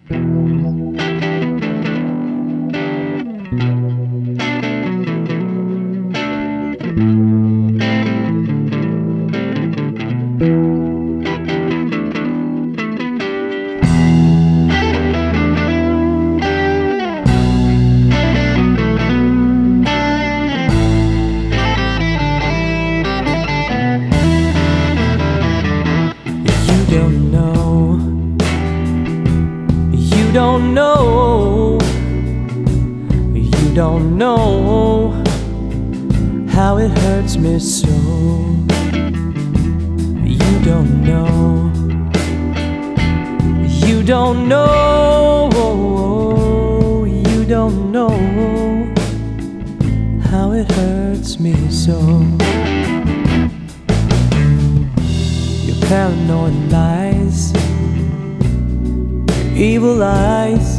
You don't know, you don't know how it hurts me so. You don't know, you don't know, you don't know how it hurts me so. Your paranoid lies, evil eyes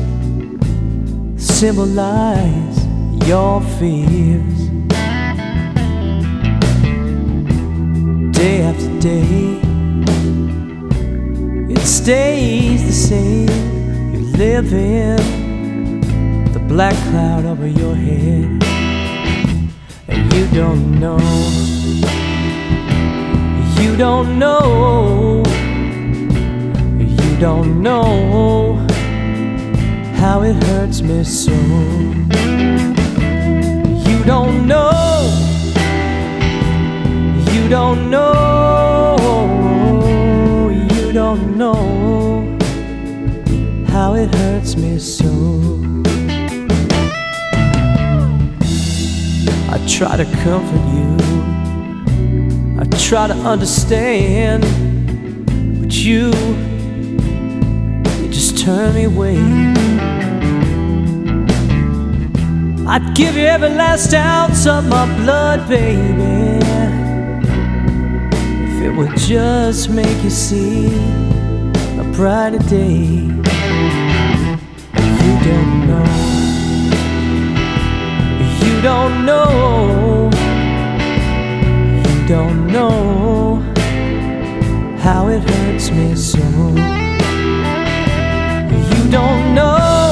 symbolize your fears. Day after day, it stays the same. You live in the black cloud over your head, and you don't know, you don't know, you don't know how it hurts me so. You don't know, you don't know, you don't know how it hurts me so. I try to comfort you, I try to understand, but you just turn me away. I'd give you every last ounce of my blood, baby, if it would just make you see a brighter day. You don't know, you don't know, you don't know how it hurts me so. You don't know,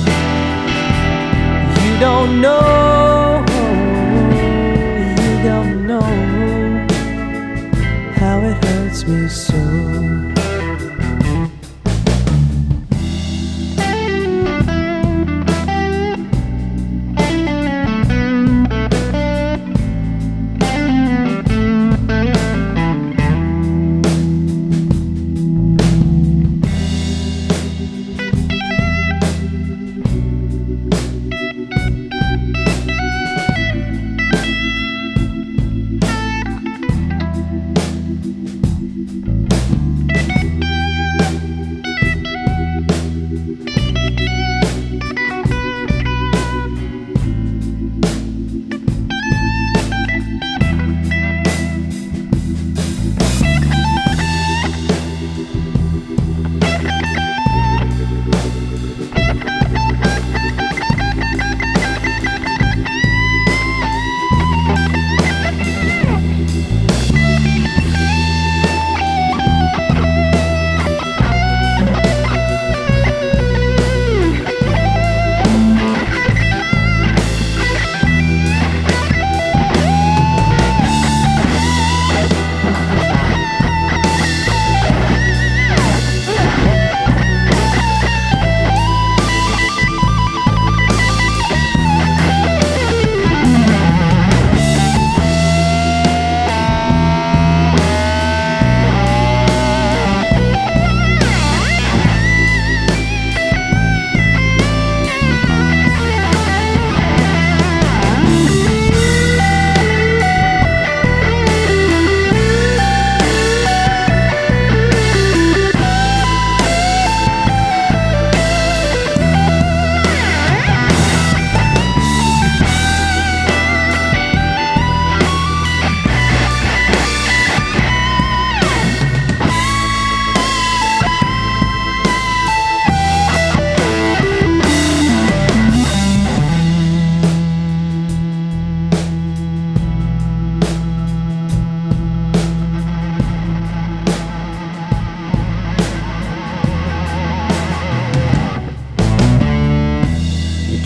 you don't know, you don't know how it hurts me so.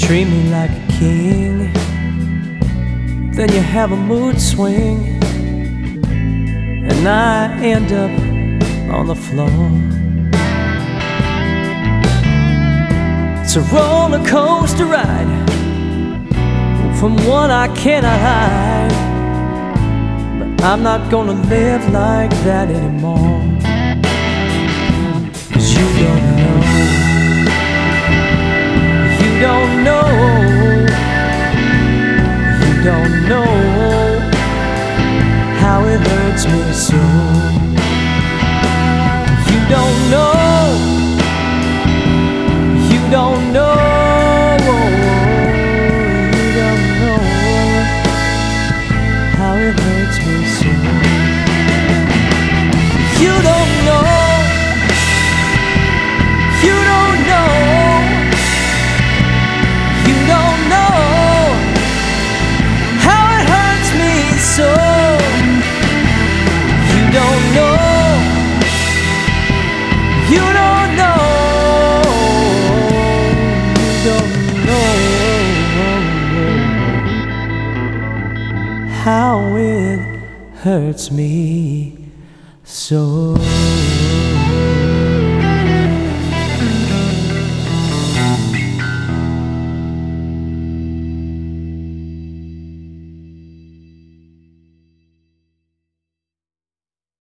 treat me like a king, then you have a mood swing, and I end up on the floor. It's a roller coaster ride from one I cannot hide, but I'm not gonna live like that anymore. 'Cause you don't know, you don't know, you don't know how it hurts me so. You don't know, you don't know, you don't know how it hurts me so. You don't know, you don't know, you don't know how it hurts me so. You don't know, you don't know, you don't know how it hurts me so.